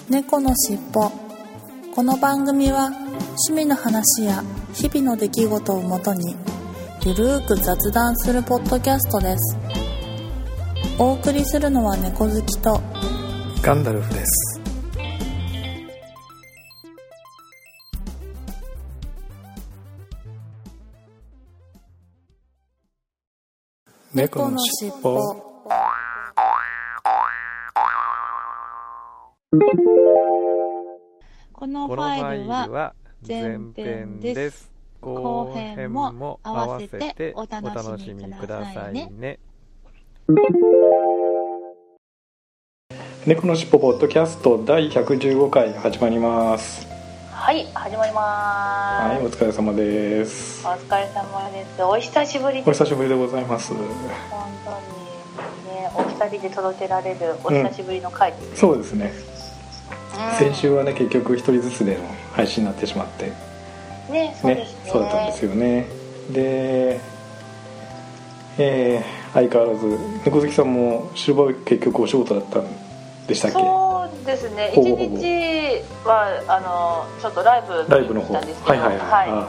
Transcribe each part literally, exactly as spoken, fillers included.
猫のしっぽ。この番組は趣味の話や日々の出来事をもとにゆるーく雑談するポッドキャストです。お送りするのは猫好きとガンダルフです。 猫のしっぽ。このファイルは前編です。後編も合わせてお楽しみくださいね。 猫のしっぽポッドキャストだいひゃくじゅうごかい始まります。 はい、始まります。 はい、お疲れ様です。 お疲れ様です。お久しぶりです。 お久しぶりでございます。 本当にね、お二人で届けられるお久しぶりの回ですね、 うん、そうですね、 うん、 先週はね結局一人ずつでの配信になってしまってね、そうですね、 ね、そうだったんですよね。で、えー、相変わらず猫好きさんもシルバー結局お仕事だったんでしたっけ？ そうですね、一日はあのちょっとライブライブの方、 見に行ったんですけど、 はいはいはい、はい、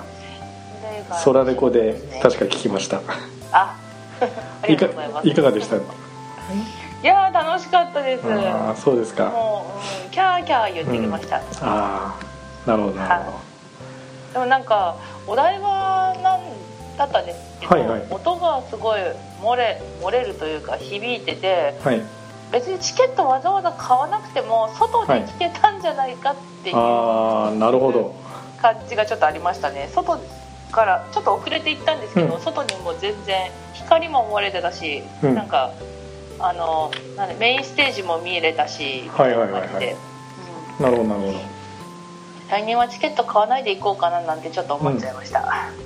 ソラレコで確か聞きました。 あ、ありがとうございます。 いかがでした？ いやー楽しかったです。 あ、そうですか。 もう、うん、キャーキャー言ってきました、うん、 ああ、なるほどなるほど。 でもなんかお題はなんだったんですけど、はいはい、音がすごい漏れ漏れるというか響いてて、はい、別にチケットわざわざ買わなくても外で聞けたんじゃないかっていう、はい、あー、なるほど、 感じがちょっとありましたね。外からちょっと遅れて行ったんですけど、うん、外にも全然光も漏れてたし、うん、なんかあのなんでメインステージも見えれたし、 はいはいはいはい、うん、なるほどなるほど。 来年はチケット買わないで行こうかななんてちょっと思っちゃいました、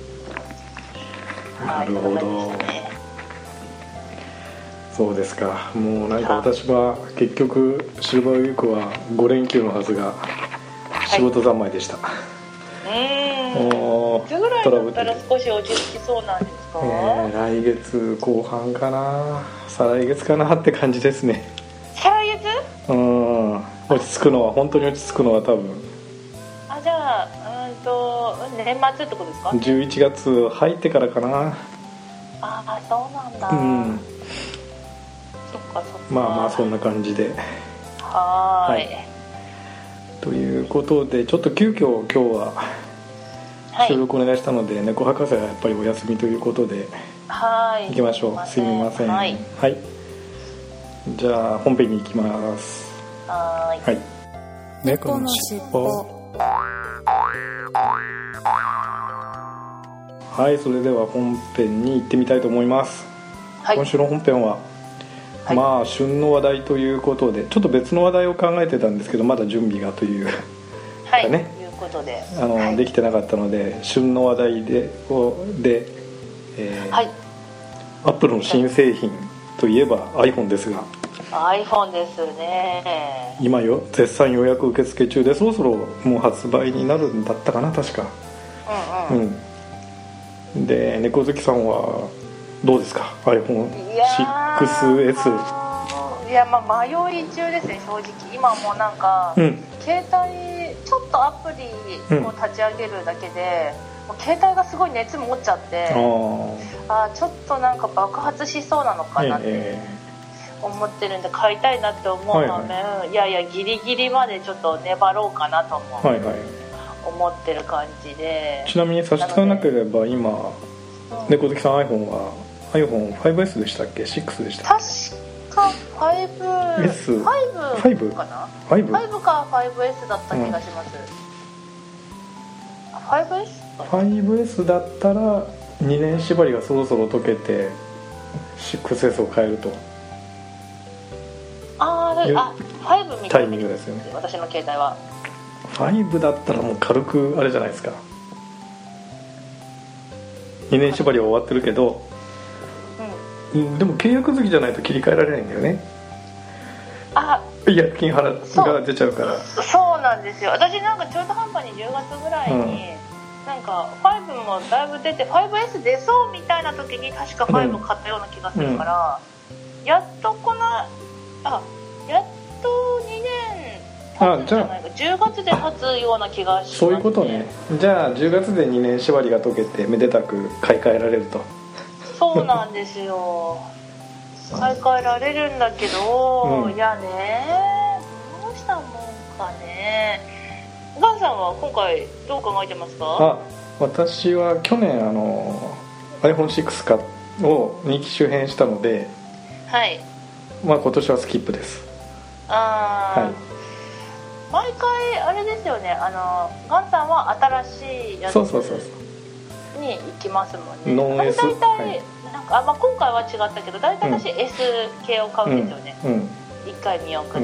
うん、なるほど、ね、そうですか。もうなんか私は結局シルバーウィークはご連休のはずが仕事三昧でした、はい、 うーん、いつぐらいだったら少し落ち着きそうなんですか？ えー、来月後半かな、再来月かなって感じですね。 再来月？うん、 落ち着くのは本当に落ち着くのは多分、 あ、じゃあうんと年末ってことですか？ じゅういちがつ入ってからかな。 ああ、そうなんだ、うん、そっかそっか、 まあまあそんな感じで、 はーい、はい、 ということでちょっと急遽今日は収録お願いしたので、はい、猫博士はやっぱりお休みということで、 はい、 行きましょう。すみません、はい、はい、じゃあ本編に行きます。 はーい、 はい、 猫のしっぽ。 はい、それでは本編に行ってみたいと思います、はい、今週の本編は、はい、まあ旬の話題ということでちょっと別の話題を考えてたんですけどまだ準備がというはいね、いうことであの、はい、できてなかったので旬の話題でで、えーはい、アップルの新製品といえば iPhone ですが、 iPhone ですね。 今よ絶賛予約受付中でそろそろもう発売になるんだったかな確か、うんうん、うん、で猫好きさんはどうですか アイフォンシックスエス？ いや、まあ迷い中ですね正直。今もうなんか、うん、携帯ちょっとアプリを立ち上げるだけで、うん、もう携帯がすごい熱持っちゃって、ああちょっとなんか爆発しそうなのかなって思ってるんで買いたいなって思うので、はいはい、いやいやギリギリまでちょっと粘ろうかなと思う、はいはい、思ってる感じで。 ちなみに差し支えなければ今、うん、猫好きさん iPhone は アイフォンファイブエス でしたっけ？ シックス でしたっけ？ 確か ファイブエス ファイブかな？ ファイブ か ファイブエス だった気がします、うん、ファイブエス？ ファイブエス だったらにねん縛りがそろそろ解けて シックスエス を変えるとあーあファイブみたいなタイミングですよね。 私の携帯はファイブだったらもう軽くあれじゃないですか。にねん縛りは終わってるけど、うん、でも契約月じゃないと切り替えられないんだよね。 あ、 違約金払が出ちゃうから。 そうなんですよ。私なんか中途半端にじゅうがつぐらいに、うん、なんかファイブもだいぶ出て ファイブエス 出そうみたいな時に確かファイブ買ったような気がするから、うん、やっとこのあやっとにねん経つじゃないか、じゅうがつで経つような気がしますね。 そういうことね。じゃあじゅうがつでにねん縛りが解けてめでたく買い替えられると。 そうなんですよ買い替えられるんだけど、うん、いやねどうしたもんかね。ガンさんは今回どう考えてますか？ あ、私は去年あの アイフォンシックス かをに機種変したので、 はい、 まあ今年はスキップです。 あ、はい、毎回あれですよね、あのガンさんは新しいやつに行きますもんね。 ノン エス、 大体、はい、なんかあ、まあ、今回は違ったけど大体私 S 系を買うんですよね、うんうん、いっかい見送って、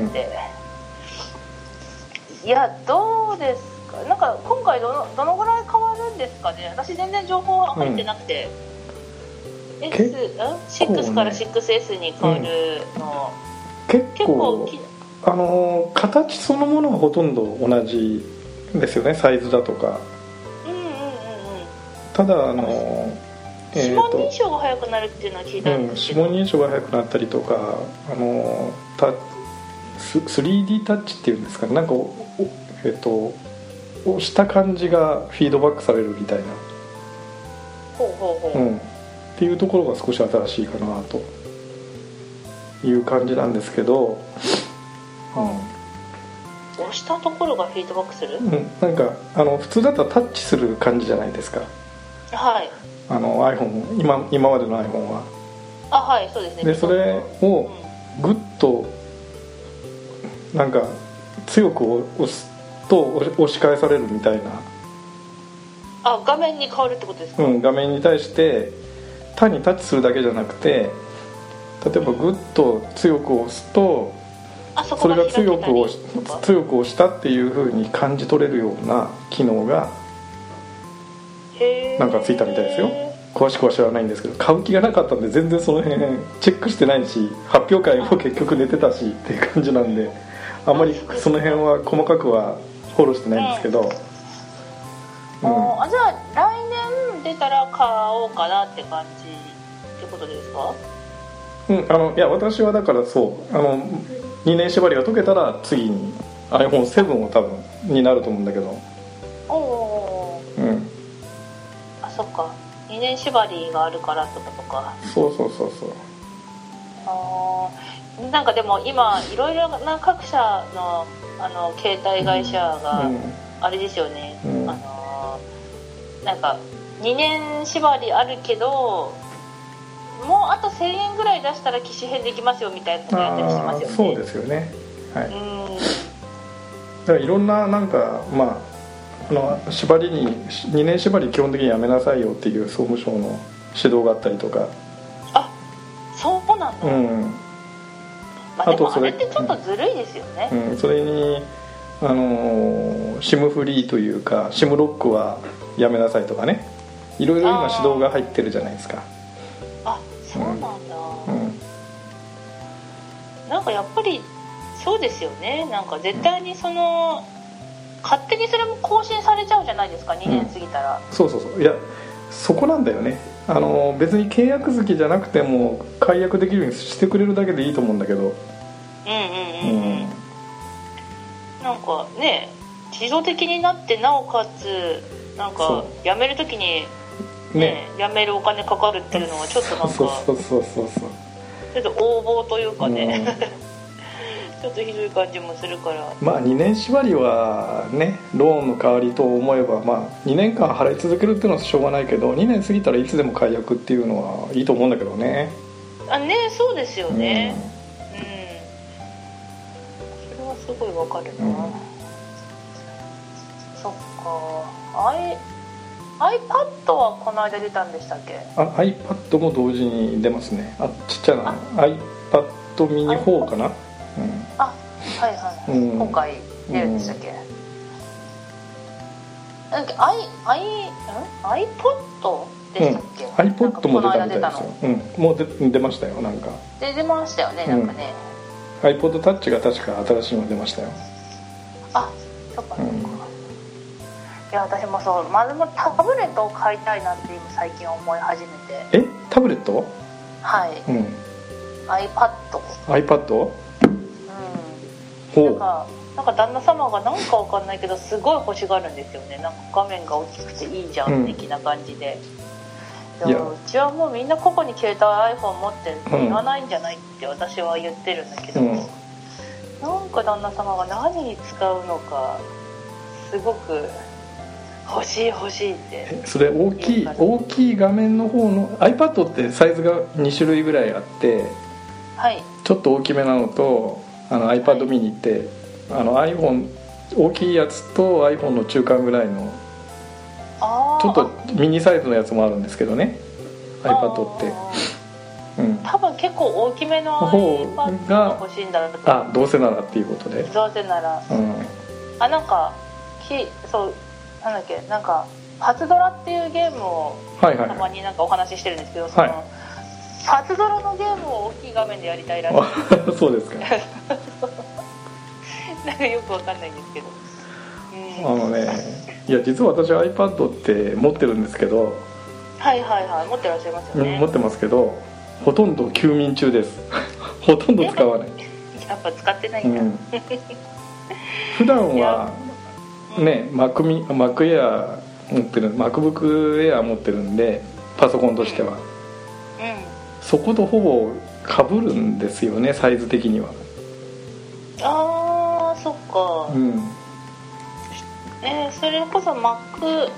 うん、いやどうですか、なんか今回どの、どのぐらい変わるんですかね。私全然情報入ってなくて、うん、S、ろくから シックスエス に変わるの、 うん、結構、結構あの形そのものはほとんど同じですよね、サイズだとか。 うんうんうんうん。ただあの指紋認証が速くなるっていうのは聞いたんですけど、 うん、指紋認証が速くなったりとか、あのた スリーディー タッチっていうんですかね、なんかお、えっと、押した感じがフィードバックされるみたいな、 ほうほうほう、 うん、っていうところが少し新しいかなという感じなんですけど、 うん、押したところがフィードバックする、うん、 なんかあの普通だったらタッチする感じじゃないですか。 はい。 あの iPhone 今、今までの iPhone はあ、はいそうですね。 でそれをグッとなんか強く押すと押し返されるみたいな。 あ、画面に変わるってことですか？ うん、画面に対して単にタッチするだけじゃなくて、例えばグッと強く押すとそれが強く押し、強く押したっていう風に感じ取れるような機能がなんかついたみたいですよ。詳しくは知らないんですけど、買う気がなかったんで全然その辺チェックしてないし、発表会も結局寝てたしっていう感じなんで、あんまりその辺は細かくはフォローしてないんですけど、うん、 うん、あ、じゃあ来年出たら買おうかなって感じってことですか？ うん、あのいや私はだからそうあのにねん縛りが解けたら次に アイフォンセブン を多分になると思うんだけど。 おお、うん、あ、そっか、にねん縛りがあるからってことか。 そうそうそうそう。 あ、なんかでも今いろいろな各社のあの携帯会社があれですよね、うんうん、あのなんかにねん縛りあるけどもうあとせんえんぐらい出したら機種変できますよみたいなことやったりしてますよね。 そうですよね、はい、うん、だからいろんななんかまああの縛りににねん縛り基本的にやめなさいよっていう総務省の指導があったりとか。 あ、そうなんだ、うん、まあ、でもあれってちょっとずるいですよね、 うんうん、それにあの シム フリーというか シム ロックはやめなさいとかね、いろいろ今指導が入ってるじゃないですか。 あ、そうなんだ、うんうん、なんかやっぱりそうですよね。なんか絶対にその勝手にそれも更新されちゃうじゃないですか、にねん過ぎたら、 うん、そうそうそう、いやそこなんだよね。あの別に契約月じゃなくても解約できるようにしてくれるだけでいいと思うんだけど、うんうんうんうん、 なんかね自動的になってなおかつなんか辞めるときにね、ね、辞めるお金かかるっていうのはちょっとなんかそうそうそうそうそうちょっと横暴というかね、うん、ちょっとひどい感じもするから、 まあにねん縛りはねローンの代わりと思えば、まあにねんかん払い続けるっていうのはしょうがないけど、にねん過ぎたらいつでも解約っていうのはいいと思うんだけどね。 あ、ね、そうですよね、うん、うん、それはすごいわかるな、うん、そっか。I iPad はこの間出たんでしたっけ？ あ、iPad も同時に出ますね。あ、ちっちゃな iPad mini フォーかな、うん、 あ、はいはい、うん、今回出るんでしたっけ、うん、なんだっけ I I iPod でしたっけ、うん、 iPod も出たみたいですよ、うん、もう 出, 出ましたよ。なんかで出ましたよね、なんかね、 うん、iPod Touch が確か新しいの出ましたよ。 あ、そっかそっか、うん、いや私もそう、まずもタブレットを買いたいなって今最近思い始めて。 え、タブレット？ はい、うん、iPad iPad？ うん、ほう、なんかなんか旦那様がなんかわかんないけどすごい欲しがるんですよね。なんか画面が大きくていいじゃん、うん、的な感じで。でもうちはもうみんな個々に携帯 iPhone 持ってるって言わないんじゃないって私は言ってるんだけど、うん、なんか旦那様が何に使うのかすごく欲しい欲しいって。 それ大きい大きい画面の方の iPad ってサイズがに種類ぐらいあって、 はい、 ちょっと大きめなのとあの iPad mini って、はい、あの iPhone 大きいやつと iPhone の中間ぐらいのあちょっとミニサイズのやつもあるんですけどね iPad って、 うん、多分結構大きめの iPad が欲しいんだろうと。 あ、どうせならっていうことで。 どうせなら、うん、あ、なんかきそうなんだっけ、なんかパズドラっていうゲームをたまになんかお話ししてるんですけど、はいはい、そのパズドラのゲームを大きい画面でやりたいらしい。 そうですか。 なんかよくわかんないんですけど、 うん、あのね、いや実は私 iPad って持ってるんですけど、 はいはいはい、持ってらっしゃいますよね。 持ってますけどほとんど休眠中です。ほとんど使わない。 やっぱ使ってないんだ、うん、 普段はね、Mac, Mac Air 持ってる MacBook Air 持ってるんでパソコンとしては、うんうん、そことほぼ被るんですよね、サイズ的には。 あー、そっか、 うん、 えー、それこそ Mac,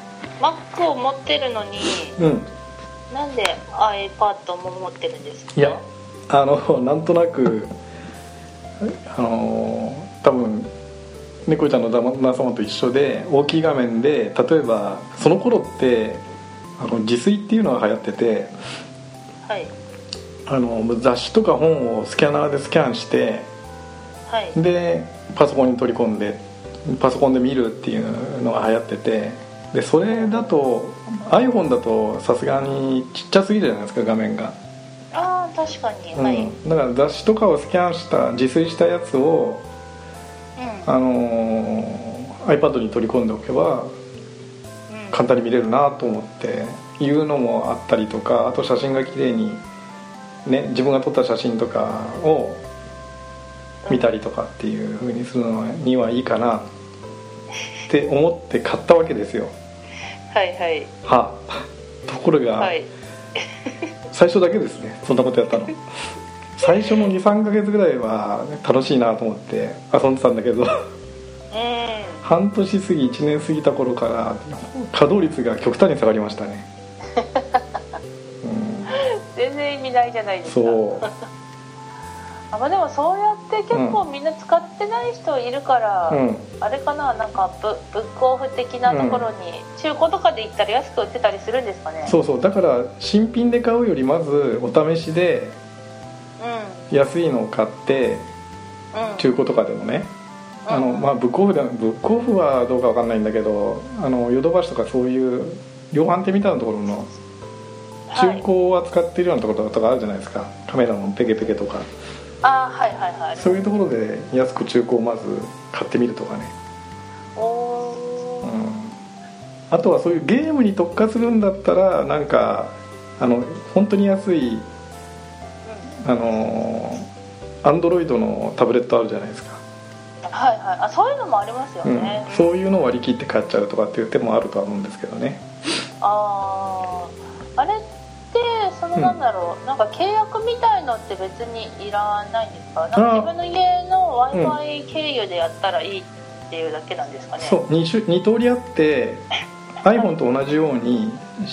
Mac を持ってるのに、うん、なんで iPad も持ってるんですか？ いや、あのなんとなくあの多分猫ちゃんの旦那様と一緒で大きい画面で、例えばその頃ってあの自炊っていうのが流行ってて、 はい、 あの雑誌とか本をスキャナーでスキャンして、はい、でパソコンに取り込んでパソコンで見るっていうのが流行ってて、でそれだと iPhone だとさすがにちっちゃすぎるじゃないですか、画面が。 ああ、確かに、うん、はい、 だから雑誌とかをスキャンした自炊したやつを、うん、あのー、iPad に取り込んでおけば、うん、簡単に見れるなと思っていうのもあったりとか、あと写真が綺麗にね、自分が撮った写真とかを見たりとかっていう風にするのにはいいかなって思って買ったわけですよ。 はいはい。 はあ、ところが、はい、最初だけですね、そんなことやったの。最初の にさんかげつぐらいは楽しいなと思って遊んでたんだけど、うん、半年過ぎいちねん過ぎた頃から稼働率が極端に下がりましたね。 うん、全然意味ないじゃないですか。 そうあ、まあ、でもそうやって結構みんな使ってない人いるから、うん、あれかな、なんか ブ, ブックオフ的なところに中古とかで行ったら安く売ってたりするんですかね。 そうそう、だから新品で買うよりまずお試しで安いのを買って、うん、中古とかでもね、うん、あのまあ、ブックオフでブックオフはどうか分かんないんだけど、あのヨドバシとかそういう量販店みたいなところの中古を扱っているようなところとかあるじゃないですか、はい、カメラのペケペケとか。 あ、はいはいはい、 そういうところで安く中古をまず買ってみるとかね。 お、うん、 あとはそういうゲームに特化するんだったら、なんかあの本当に安い、うん、あのアンドロイドのタブレットあるじゃないですか。 はいはい、あ、そういうのもありますよね、 うん、そういうのを割り切って買っちゃうとかっていう手もあるとは思うんですけどね。 ああ、あれそのなんだろう、うん、なんか契約みたいのって別にいらないんですか？なんか自分の家の Wi-Fi 経由でやったらいいっていうだけなんですかね。 そう、 2, 種に通りあってiPhone と同じように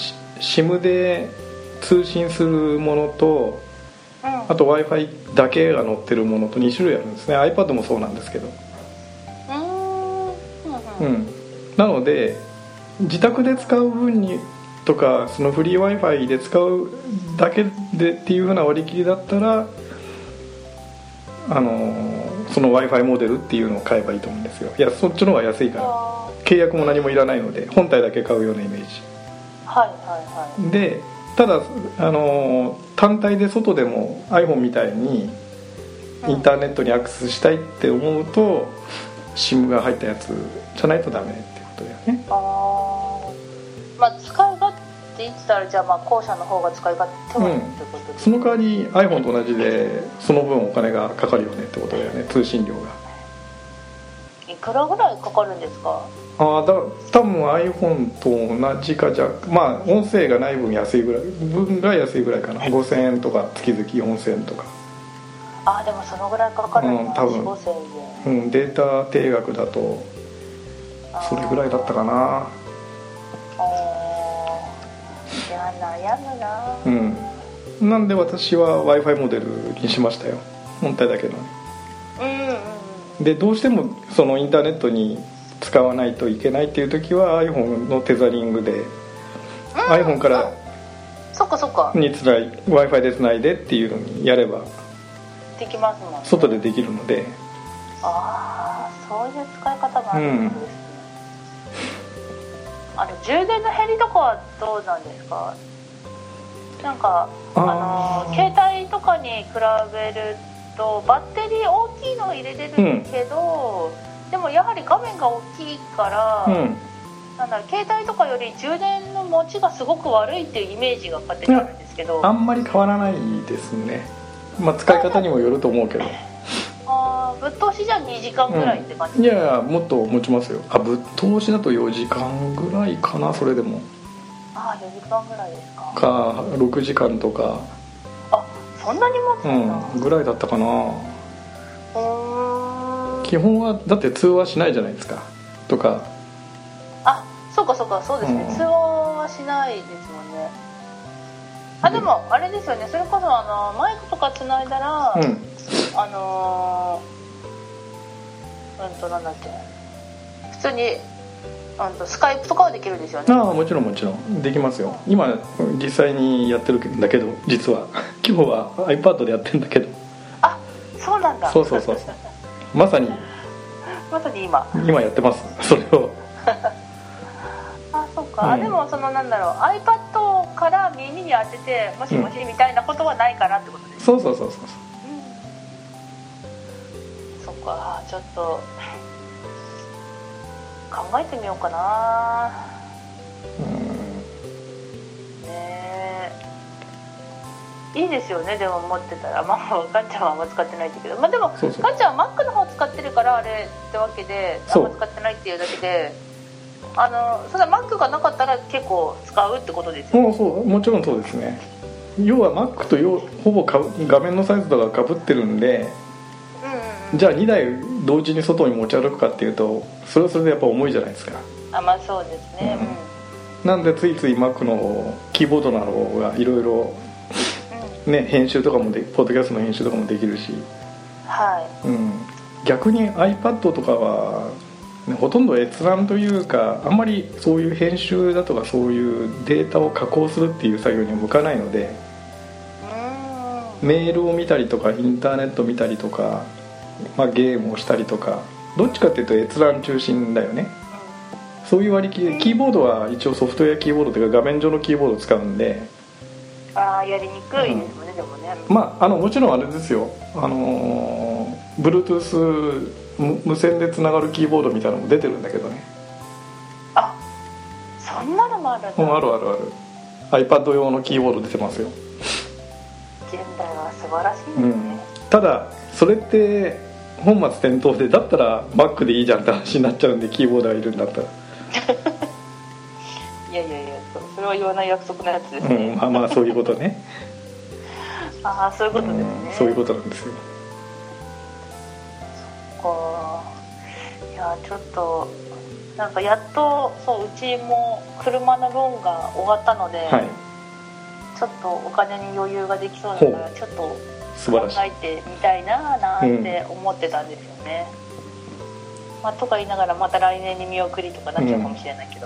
SIM で通信するものと、うん、あと Wi-Fi だけが載ってるものとに種類あるんですね。 iPad もそうなんですけど、 うーん、うんうん、なので自宅で使う分にとか、そのフリー Wi-Fi で使うだけでっていう風な割り切りだったら、あのその Wi-Fi モデルっていうのを買えばいいと思うんですよ。いや、そっちの方が安いから、契約も何もいらないので本体だけ買うようなイメージ。 はいはいはい。 で、ただあの単体で外でも iPhone みたいにインターネットにアクセスしたいって思うと、うん、SIM が入ったやつじゃないとダメってことだよね。 あー、まあ、使い勝手って言ってたら、じゃあまあ後者の方が使い勝手はいいってことです、 うん、その代わり iPhone と同じでその分お金がかかるよねってことだよね、通信料が。 いくらぐらいかかるんですか？ ああ、だ多分 iPhone と同じかじゃ、まあ音声がない分安いぐらい分が安いぐらいかな。ごせんえんとか月々よんせんえんとか。 ああ、でもそのぐらいかかるんだ、うん、多分よん、ごせんえん、うん、データ定額だとそれぐらいだったかな。ああ、いや悩むな。 うん、なんで私は Wi-Fi モデルにしましたよ、本体だけの。 うんうん、 でどうしてもそのインターネットに使わないといけないっていう時は iPhone のテザリングで、うん、iPhone からそっかそっかにつない Wi-Fi でつないでっていうのにやればできますもんね。 外でできるので。 ああ、そういう使い方があるんですね、うん、あの充電の減りとかはどうなんですか？なんかあの携帯とかに比べるとバッテリー大きいのを入れてるけど、うん、でもやはり画面が大きいから、うん、なんだろう、携帯とかより充電の持ちがすごく悪いっていうイメージが勝手にあるんですけど。 あんまり変わらないですね。まあ、使い方にもよると思うけど。 あ、ぶっ通しじゃにじかんぐらいって感じ、 うん、いやいやもっと持ちますよ。あ、ぶっ通しだとよじかんぐらいかな。それでもああ、よじかんぐらいですか。 かろくじかんとか。 あ、そんなに持つんだ、 うん、ぐらいだったかな。 うーん、 基本はだって通話しないじゃないですかとか。 あ、そうかそうか、そうですね、うん、通話はしないですもんね。あ、でもあれですよね、それこそあのマイクとかつないだら、うん、あのー、うんとなんだっけ、普通にうんとスカイプとかはできるんですよね。 ああ、もちろんもちろんできますよ。今実際にやってるんだけど、実は今日は iPad でやってるんだけど。 あ、そうなんだ。 そうそうそうそうまさにまさに今今やってますそれをあ、そうか、うん、でもそのなんだろう、 iPad から耳に当ててもしもしみたいなことはないからってことです、 うん、そうそうそうそう、 うん、そっか、ちょっと考えてみようかな。うんねえ、いいですよね。でも持ってたら、まあガッチャンはあんま使ってないんだけど、まあでもそうそう、ガッチャンは Mac の方使ってるからあれってわけで、あんま使ってないっていうだけで、あのそれは Mac がなかったら結構使うってことですよね。 そうそう、もちろんそうですね。要は Mac とほぼか画面のサイズとか被ってるんで、うんうん、じゃあにだい同時に外に持ち歩くかっていうと、それはそれでやっぱ重いじゃないですか。 あ、まあそうですね、 うん、なんでついつい Mac のキーボードの方がいろいろね、編集とかもで、ポッドキャストの編集とかもできるし、 はい、うん、 逆に iPad とかは、ね、ほとんど閲覧というか、あんまりそういう編集だとかそういうデータを加工するっていう作業には向かないので、 うん、 メールを見たりとかインターネット見たりとか、まあ、ゲームをしたりとか、どっちかっていうと閲覧中心だよね、うん、そういう割り切り。キーボードは一応ソフトウェアキーボードというか画面上のキーボードを使うんで、 ああ、やりにくいですもんね、うん、でもね。 まあ、あのもちろんあれですよ、あの Bluetooth 無線でつながるキーボードみたいなのも出てるんだけどね。 あ、そんなのもあるんだ。 うん、あるあるある。 iPad 用のキーボード出てますよ。 現代は素晴らしいですね、うん、 ただそれって本末転倒で、だったら Mac でいいじゃんって話になっちゃうんで、キーボードがいるんだったらいやいやいや、それは言わない約束のやつですね、 うん、まあまあそういうことねああ、そういうことですね、 うん、そういうことなんですよ。 そっか、いやちょっとなんかやっと、そう、うちも車のローンが終わったので、はい、ちょっとお金に余裕ができそうだから、ちょっと考えてみたいななんて思ってたんですよね、うん、まあ、とか言いながらまた来年に見送りとかなっちゃうかもしれないけど、うん、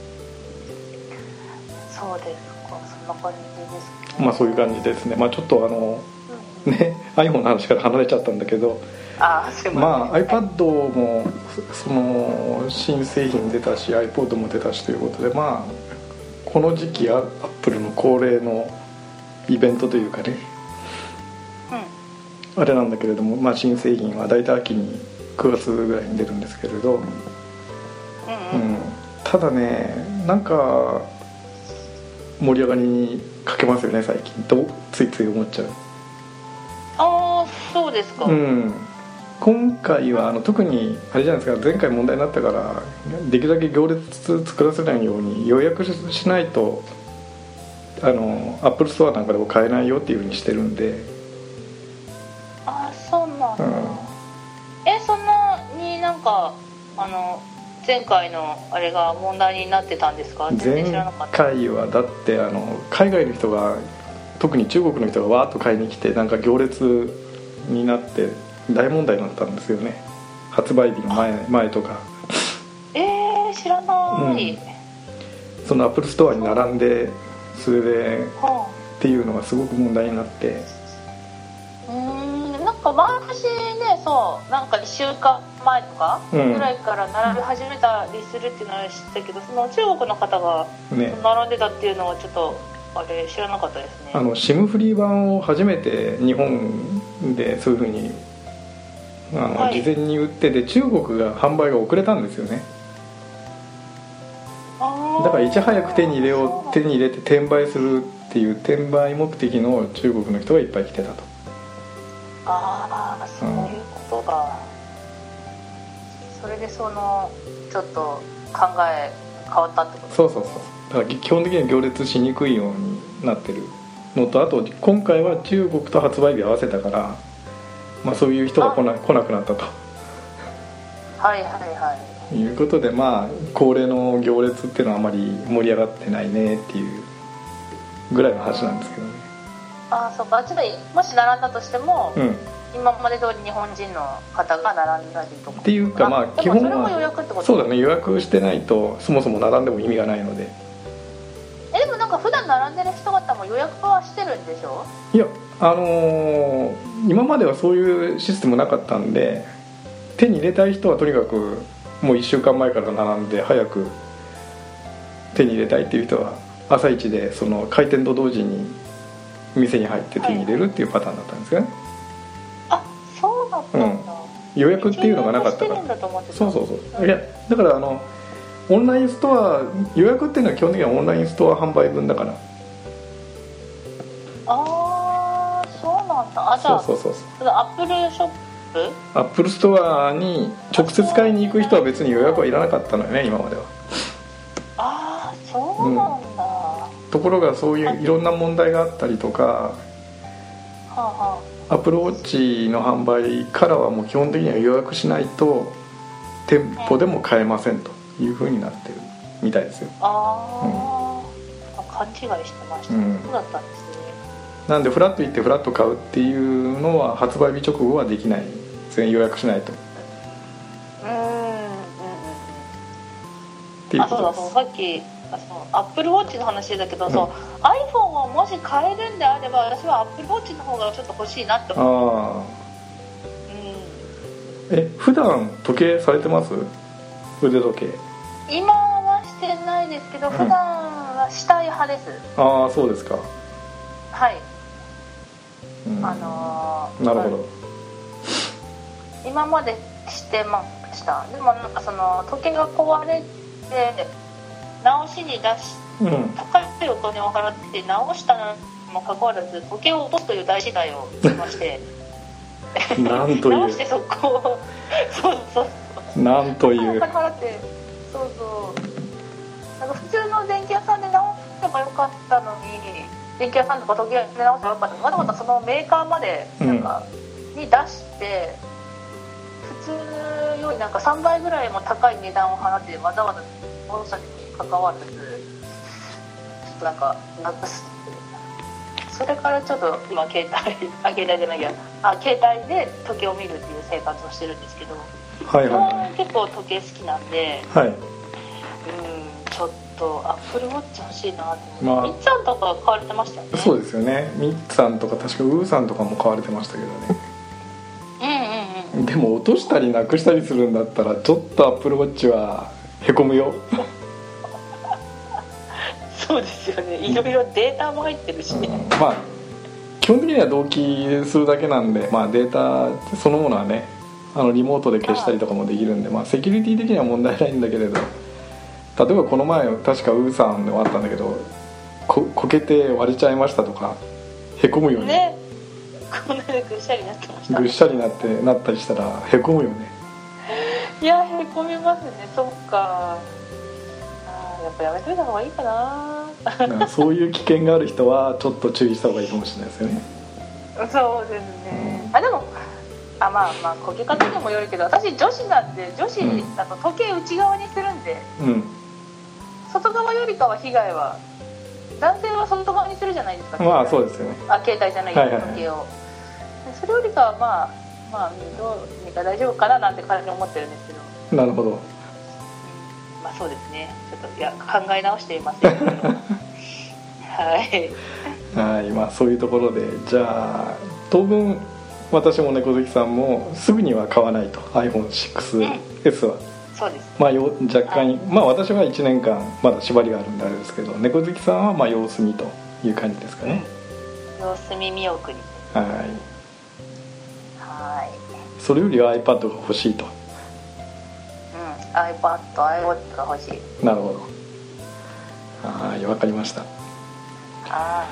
そうですか、そんな感じですね。 まあそういう感じですね。まあちょっとあの、うん、ね iPhone の話から離れちゃったんだけど、 あ、すいません、 まあ iPad もその新製品出たし iPod も出たしということで、まあこの時期 Apple の恒例のイベントというかね、うん、あれなんだけれども、まあ新製品は大体秋にくがつぐらいに出るんですけれど、うん、うんうん、ただね、なんか盛り上がりに欠けますよね最近とついつい思っちゃう。 ああ、そうですか。 うん、 今回はあの特にあれじゃないですか、前回問題になったからできるだけ行列作らせないように予約しないとあのアップルストアなんかでも買えないよっていう風にしてるんで。 あ、そうなんだ、うん、え、そんなになんかあの前回のあれが問題になってたんですか？全然知らなかった。 前回はだってあの海外の人が特に中国の人がわーっと買いに来てなんか行列になって大問題になったんですよね、発売日の 前, 前とか。 えー、知らない、うん、 そのアップルストアに並んでそれでっていうのがすごく問題になって、 うーん、なんか毎年ね、そうなんかいっしゅうかんまえとかぐらいから並び始めたりするっていうのは知ったけど、その中国の方が並んでたっていうのはちょっとあれ知らなかったですね。 あの シム フリー版を初めて日本でそういう風にあの、はい、事前に売ってて中国が販売が遅れたんですよね。だからいち早く手に入れよう手に入れて転売するっていう転売目的の中国の人がいっぱい来てたと。 ああ、そういうことか、うん、それでそのちょっと考え変わったってことですね。 そうそうそう、だから基本的には行列しにくいようになってるのと、あと今回は中国と発売日合わせたから、まあ、そういう人が来 な, 来なくなったと。 はいはいはい。 いうことで、まあ恒例の行列っていうのはあまり盛り上がってないねっていうぐらいの話なんですけどね。 ああ、そうか。つまりもし並んだとしても、うん、今まで通り日本人の方が並んだりとかっていうか、まあ基本はそれも予約ってこと？ そうだね、予約してないとそもそも並んでも意味がないので。 え、でもなんか普段並んでる人方も予約はしてるんでしょ？ いや、あのー、今まではそういうシステムなかったんで、手に入れたい人はとにかくもういっしゅうかんまえから並んで早く手に入れたいっていう人は朝一でその開店と同時に店に入って手に入れるっていうパターンだったんですよね。 あ、そうだったんだ、 うん、予約っていうのがなかったから。そうそうそう、いやだからあのオンラインストア予約っていうのは基本的にはオンラインストア販売分だから。 ああ、そうなんだ。あ、じゃあそうそうそうそう、 アップルショップアップルストアに直接買いに行く人は別に予約はいらなかったのよね、今までは。 ああ、そうなんだ、 うん、ところがそういういろんな問題があったりとか、はあはあ、アップルウォッチの販売からはもう基本的には予約しないと店舗でも買えませんという風になってるみたいですよ。 ああ、うん、勘違いしてました、うん、そうだったんですね。 なんでフラッと行ってフラッと買うっていうのは発売日直後はできない、全予約しないと。 うんうんうんうんっていうことです。 あ、そうだそう、さっきアップルウォッチの話だけど、うん、そう iPhone をもし買えるんであれば私はアップルウォッチの方がちょっと欲しいなって思う。ああ、 うん、え、普段時計されてます？腕時計。 今はしてないですけど、普段はしたい派です。 うん、ああ、そうですか。 はい、 うん、 あのー、 なるほど。 今までしてました。でもなんかその時計が壊れて直しに出し、うん、高いお金を払って直したにもかかわらず時計を落とすという大事態をしましてなんという直してそこをそうそうそうなんというお金払ってそうそうなんか普通の電気屋さんで直せばよかったのに、電気屋さんとか時計で直せばよかったのにわざわざそのメーカーまでなんか、うん、に出して普通よりなんかさんばいぐらいも高い値段を払ってわざわざ戻したにもかかわらずちょっとなんかなくすっていう、それからちょっと今携帯あ携帯じゃないやあ携帯で時計を見るっていう生活をしてるんですけど、 はいはい、 結構時計好きなんで、 はい、うん、 ちょっとアップルウォッチ欲しいなと思って、まあ、みっつさんとか買われてましたよね。 そうですよね、ミッツさんとか確かウーさんとかも買われてましたけどね。 うんうんうん。 でも落としたりなくしたりするんだったらちょっとアップルウォッチはへこむよそうですよね、いろいろデータも入ってるしね、 うん、まあ基本的には同期するだけなんで、まあ、データそのものはねあのリモートで消したりとかもできるんで、まあ、セキュリティ的には問題ないんだけれど、例えばこの前確かウーさんでもあったんだけど こ, こけて割れちゃいましたとかへこむよね。 ねこんなにぐっしゃりなってました、ね、 ぐっしゃりなってなったりしたらへこむよね。 いやへこみますね。そっか、あやっぱやめといた方がいいかな。 そういう危険がある人はちょっと注意した方がいいかもしれないですよね。 そうですね、うん、あでもあまあまあこけ方にもよるけど、私女子なんで女子だと時計内側にするんで、うん、外側よりかは被害は、男性は外側にするじゃないですか。 まあそうですよね。 あ携帯じゃないけど、 はいはいはい、 時計をそれよりかはまあまあどうにか大丈夫かななんて感じに思ってるんですけど。 なるほど。 まあそうですね、ちょっといや考え直していますはいはい、まあそういうところで、じゃあ当分私も猫好きさんもすぐには買わないと アイフォンシックスエス は、うん、 そうです、 まあ若干、はい、まあ私はいちねんかんまだ縛りがあるんであれですけど、猫好きさんはまあ様子見という感じですかね。 様子見見送り。 はいはい。 それよりは iPad が欲しいと。 うん、iPad、iWatch が欲しい。 なるほど。はい、わかりました。 はい。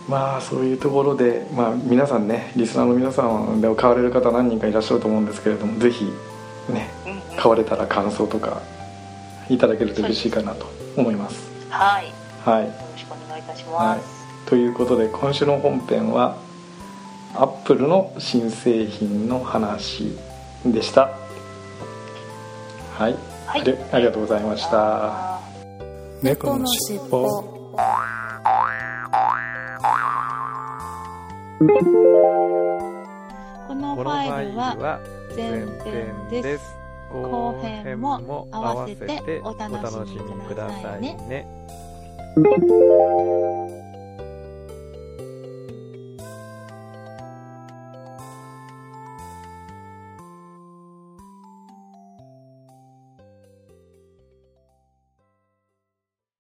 まあそういうところで、まあ皆さんね、リスナーの皆さんで買われる方何人かいらっしゃると思うんですけれども、ぜひね、うんうん、買われたら感想とかいただけると嬉しいかなと思います。 はい。 はい。よろしくお願いいたします。はい、 ということで今週の本編はアップルの新製品の話でした。はい、はい、あり、ありがとうございました。 猫のしっぽ。このファイルは前編です。後編も合わせてお楽しみくださいね。